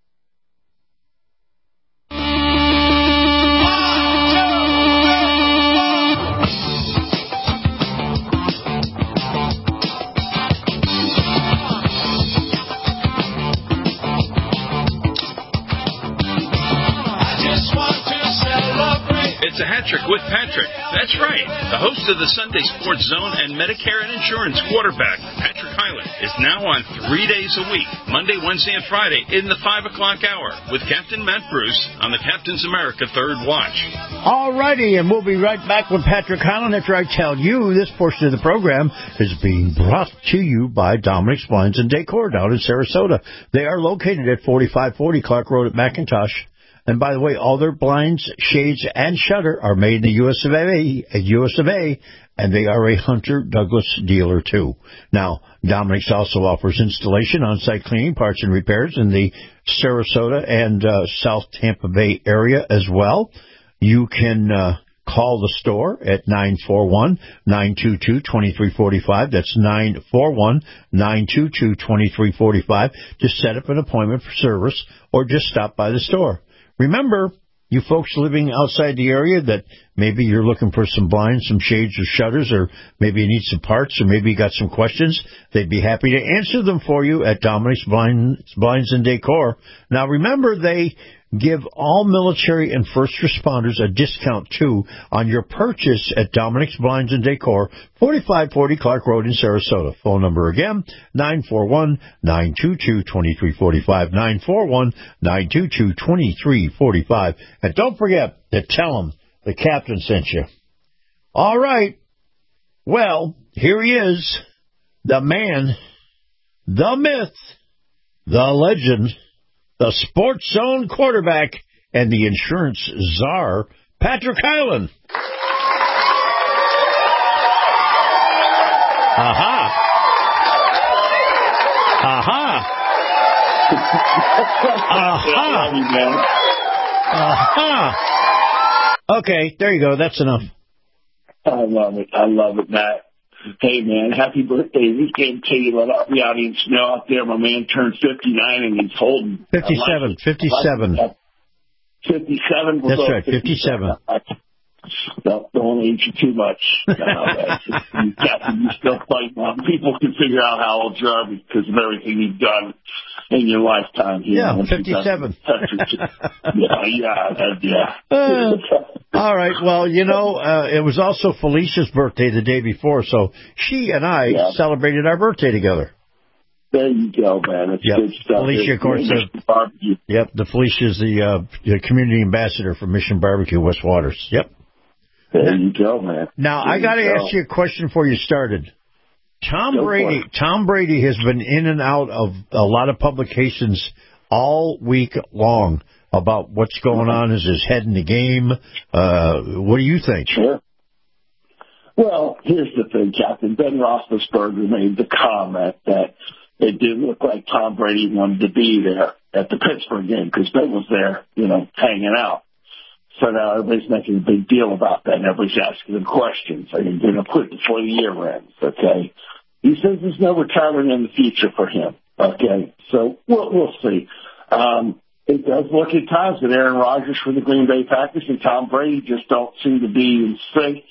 It's a hat trick with Patrick. That's right. The host of the Sunday Sports Zone and Medicare and Insurance quarterback, Patrick Hyland, is now on three days a week, Monday, Wednesday, and Friday in the five o'clock hour with Captain Matt Bruce on the Captain's America Third Watch. All righty, and we'll be right back with Patrick Hyland after I tell you this portion of the program is being brought to you by Dominic's Blinds and Decor down in Sarasota. They are located at forty-five forty Clark Road at McIntosh. And by the way, all their blinds, shades, and shutter are made in the U S of A, U S of A, and they are a Hunter Douglas dealer, too. Now, Dominic's also offers installation, on-site cleaning, parts, and repairs in the Sarasota and uh, South Tampa Bay area as well. You can uh, call the store at nine four one, nine two two, two three four five. That's nine four one, nine two two, two three four five to set up an appointment for service or just stop by the store. Remember, you folks living outside the area that maybe you're looking for some blinds, some shades or shutters, or maybe you need some parts, or maybe you got some questions, they'd be happy to answer them for you at Dominic's Blinds, Blinds and Decor. Now, remember, they give all military and first responders a discount, too, on your purchase at Dominic's Blinds and Decor, forty-five forty Clark Road in Sarasota. Phone number again, nine four one, nine two two, two three four five, nine four one, nine two two, two three four five. And don't forget to tell them the captain sent you. All right. Well, here he is, the man, the myth, the legend, the Sports Zone quarterback, and the insurance czar, Patrick Hyland. Aha. Aha. Aha. Aha. Okay, there you go. That's enough. I love it. I love it, Matt. Hey, man, happy birthday weekend to you. Let the audience know out there my man turned fifty-nine and he's holding. fifty-seven, fifty-seven. fifty-seven. That's right, fifty-seven. Don't, don't age you too much. No, that's just, you got you still fighting on. People can figure out how old you are because of everything you've done in your lifetime. You Yeah, know, fifty-seven. yeah, yeah, yeah. Uh, all right. Well, you know, uh, it was also Felicia's birthday the day before, so she and I yeah. celebrated our birthday together. There you go, man. It's yep. good stuff. Felicia, of course. Uh, yep, the Felicia's the, uh, the community ambassador for Mission Barbecue, West Waters. Yep. There you go, man. Now, there I got to ask you a question before you started. Tom go Brady Tom Brady has been in and out of a lot of publications all week long about what's going on. Is his head in the game? Uh, what do you think? Sure. Well, here's the thing, Captain. Ben Roethlisberger made the comment that it didn't look like Tom Brady wanted to be there at the Pittsburgh game because Ben was there, you know, hanging out. So now everybody's making a big deal about that, and everybody's asking him questions. Are you going to quit before the year ends? Okay. He says there's no retirement in the future for him. Okay. So we'll, we'll see. Um, it does look at times that Aaron Rodgers for the Green Bay Packers and Tom Brady just don't seem to be in sync.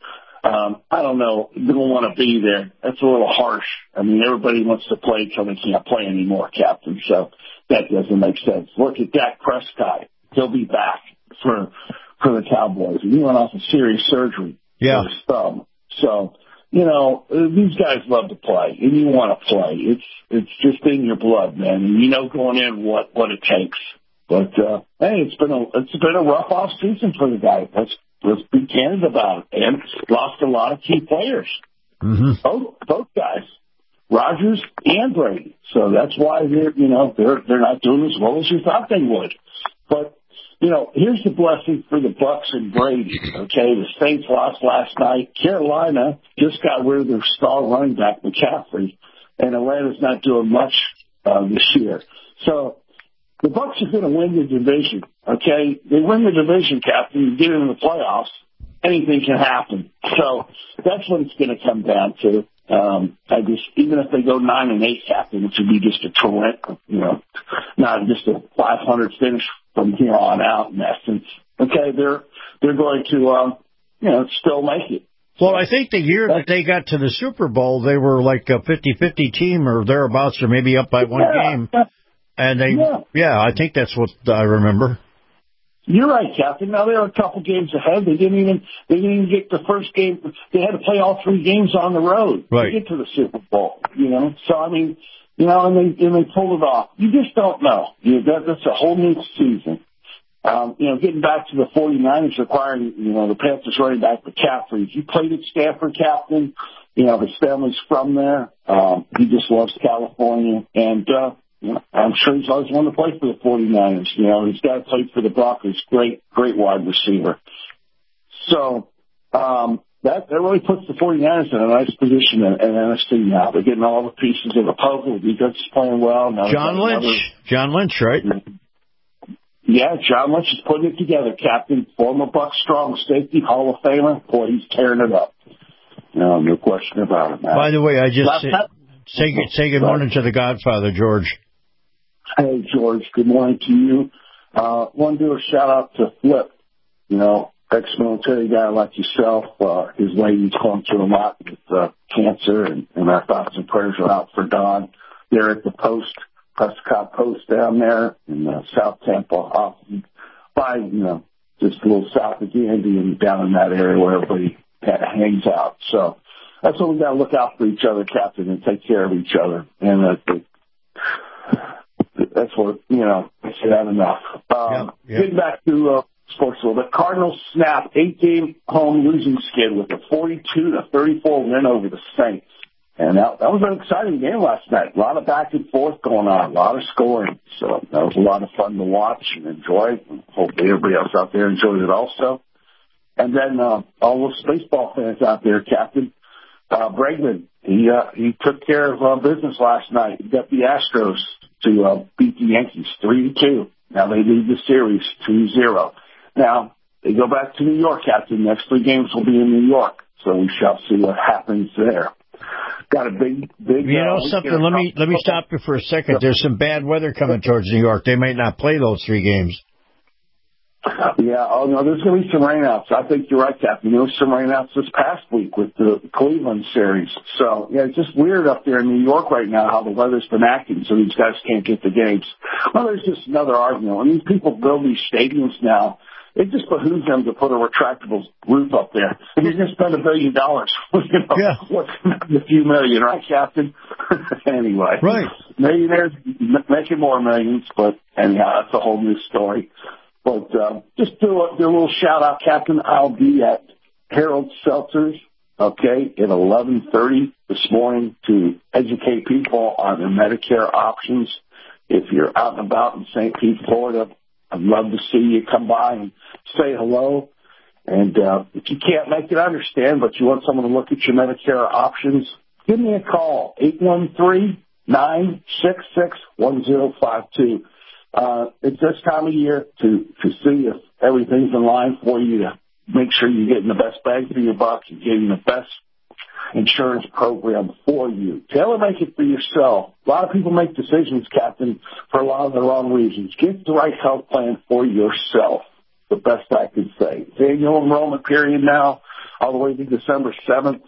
Um, I don't know. They don't want to be there. That's a little harsh. I mean, everybody wants to play until they can't play anymore, Captain. So that doesn't make sense. Look at Dak Prescott. He'll be back for for the Cowboys. He went off a serious surgery yeah. for his thumb. So, you know, these guys love to play, and you want to play. It's it's just in your blood, man. And you know going in what, what it takes. But, uh, hey, it's been a it's been a rough off season for the guy. Let's, let's be candid about it. And lost a lot of key players. Mm-hmm. Both, both guys. Rodgers and Brady. So that's why they're, you know, they're, they're not doing as well as you thought they would. But, you know, here's the blessing for the Bucs and Brady, okay? The Saints lost last night. Carolina just got rid of their star running back, McCaffrey, and Atlanta's not doing much uh, this year. So the Bucs are going to win the division, okay? They win the division, Captain. You get into the playoffs, anything can happen. So that's what it's going to come down to. Um, I just, even if they go nine and eight, Captain, which would be just a terrific, you know, not just a five hundred finish from here on out, in essence. Okay, they're they're going to, um, you know, still make it. Well, I think the year that they got to the Super Bowl, they were like a fifty-fifty team or thereabouts, or maybe up by one yeah. game. And they, yeah. yeah, I think that's what I remember. You're right, Captain. Now they were a couple games ahead. They didn't even they didn't even get the first game. They had to play all three games on the road right. to get to the Super Bowl. You know, so I mean, you know, and they and they pulled it off. You just don't know. You know, that, that's a whole new season. Um, you know, getting back to the 49ers requiring, you know, the Panthers running back McCaffrey. He played at Stanford, Captain. You know, his family's from there. Um, he just loves California, and uh, you know, I'm sure he's always wanted to play for the 49ers. You know, he's got to play for the Broncos. Great, great wide receiver. So um, that that really puts the 49ers in a nice position in, in N F C now. They're getting all the pieces of the puzzle. The defense is playing well. Now John Lynch. Another... John Lynch, right? Yeah, John Lynch is putting it together, Captain. Former Buck strong safety, Hall of Famer. Boy, he's tearing it up. No, no question about it, man. By the way, I just say, say, say good morning to the Godfather, George. Hey, George, good morning to you. Uh, want to do a shout-out to Flip, you know, ex-military guy like yourself. Uh, his lady's going through a lot with uh, cancer, and, and our thoughts and prayers are out for Don. They're at the post, Prescott Post down there in uh, South Tampa, off by, you know, just a little south of Gandy and down in that area where everybody hangs out. So that's what we got to look out for each other, Captain, and take care of each other. And uh, that's what, you know, I said that enough. Um, yeah, yeah. Getting back to uh, sports a little bit, Cardinals snap eight-game home losing skid with a forty-two to thirty-four win over the Saints. And that, that was an exciting game last night. A lot of back and forth going on, a lot of scoring. So that was a lot of fun to watch and enjoy. And hopefully everybody else out there enjoyed it also. And then uh, all those baseball fans out there, Captain, uh, Bregman, he uh, he took care of uh, business last night. He got the Astros to uh, beat the Yankees three to two. Now they lead the series two zero. Now they go back to New York, Captain. Next three games will be in New York. So we shall see what happens there. Got a big, big. You know uh, something? Let me let me stop you for a second. There's some bad weather coming towards New York. They may not play those three games. Yeah, oh no, there's going to be some rainouts. I think you're right, Captain. There was some rainouts this past week with the Cleveland series. So, yeah, it's just weird up there in New York right now how the weather's been acting, so these guys can't get the games. Well, there's just another argument. When these people build these stadiums now, it just behooves them to put a retractable roof up there. If you're going to spend a billion dollars, you know, yeah. what's a few million, right, Captain? Anyway. Right. Millionaires making more millions, but anyhow, that's a whole new story. But uh, just do a, do a little shout-out, Captain. I'll be at Harold Seltzer's, okay, at eleven thirty this morning to educate people on their Medicare options. If you're out and about in Saint Pete, Florida, I'd love to see you come by and say hello. And uh, if you can't make it, I understand, but you want someone to look at your Medicare options, give me a call, eight one three, nine six six, one zero five two. Uh, it's this time of year to, to see if everything's in line for you, to make sure you're getting the best bang for your buck, you're getting the best insurance program for you. Tailor make it for yourself. A lot of people make decisions, Captain, for a lot of the wrong reasons. Get the right health plan for yourself, the best I could say. It's annual enrollment period now, all the way to December seventh.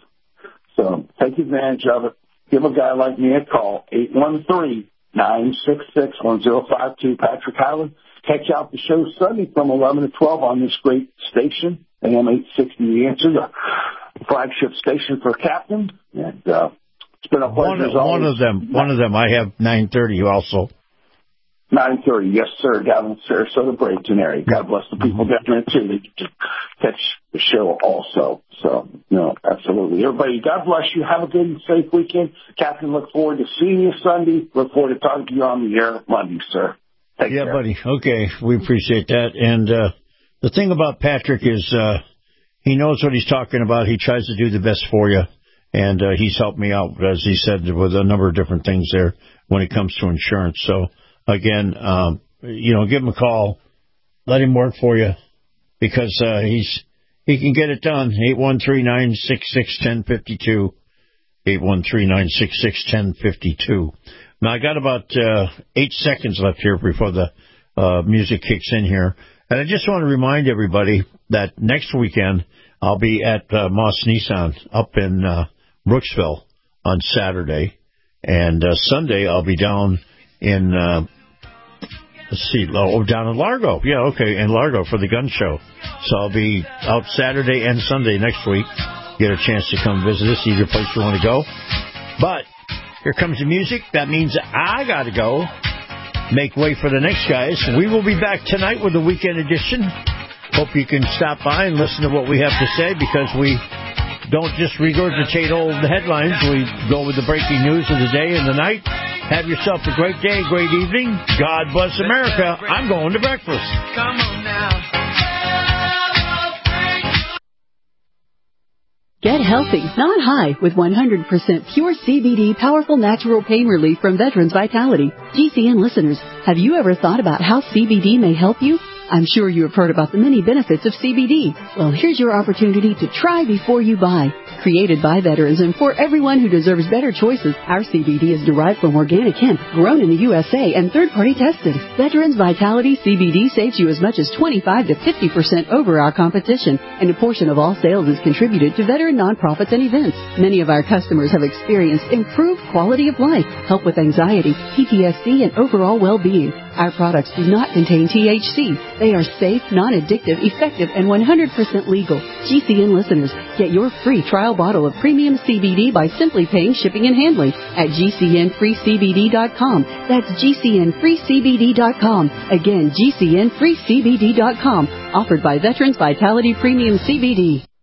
So take advantage of it. Give a guy like me a call, eight one three, nine six six, one zero five two. Patrick Highland. Catch out the show Sunday from eleven to twelve on this great station, A M eight sixty The Answer, the flagship station for Captain. And uh, it's been a pleasure. One, one of them, one of them. I have nine thirty also. nine thirty, yes, sir, down in Sarasota, Bradenton area. God bless the people down there, too. They get to catch the show also. So, no, absolutely. Everybody, God bless you. Have a good and safe weekend. Captain, look forward to seeing you Sunday. Look forward to talking to you on the air Monday, sir. Take yeah, care. buddy. Okay, we appreciate that. And uh, the thing about Patrick is uh, he knows what he's talking about. He tries to do the best for you. And uh, he's helped me out, as he said, with a number of different things there when it comes to insurance. So, again, um, you know, give him a call. Let him work for you because uh, he's he can get it done. eight one three, nine six six, one zero five two. eight one three, nine six six, one zero five two. Now, I got about uh, eight seconds left here before the uh, music kicks in here. And I just want to remind everybody that next weekend I'll be at uh, Moss Nissan up in uh, Brooksville on Saturday. And uh, Sunday I'll be down in, uh, let's see, oh, down in Largo. Yeah, okay, in Largo for the gun show. So I'll be out Saturday and Sunday next week. Get a chance to come visit us, either place you want to go. But here comes the music. That means I got to go. Make way for the next guys. We will be back tonight with the weekend edition. Hope you can stop by and listen to what we have to say, because we don't just regurgitate old headlines. We go with the breaking news of the day and the night. Have yourself a great day, great evening. God bless America. I'm going to breakfast. Come on now. Get healthy, not high, with one hundred percent pure C B D powerful natural pain relief from Veterans Vitality. G C N listeners, have you ever thought about how C B D may help you? I'm sure you have heard about the many benefits of C B D. Well, here's your opportunity to try before you buy. Created by veterans and for everyone who deserves better choices, our C B D is derived from organic hemp, grown in the U S A, and third-party tested. Veterans Vitality C B D saves you as much as twenty-five to fifty percent over our competition, and a portion of all sales is contributed to veteran nonprofits and events. Many of our customers have experienced improved quality of life, help with anxiety, P T S D, and overall well-being. Our products do not contain T H C. They are safe, non-addictive, effective, and one hundred percent legal. G C N listeners, get your free trial bottle of premium C B D by simply paying shipping and handling at G C N free C B D dot com. That's G C N free C B D dot com. Again, G C N free C B D dot com. Offered by Veterans Vitality Premium C B D.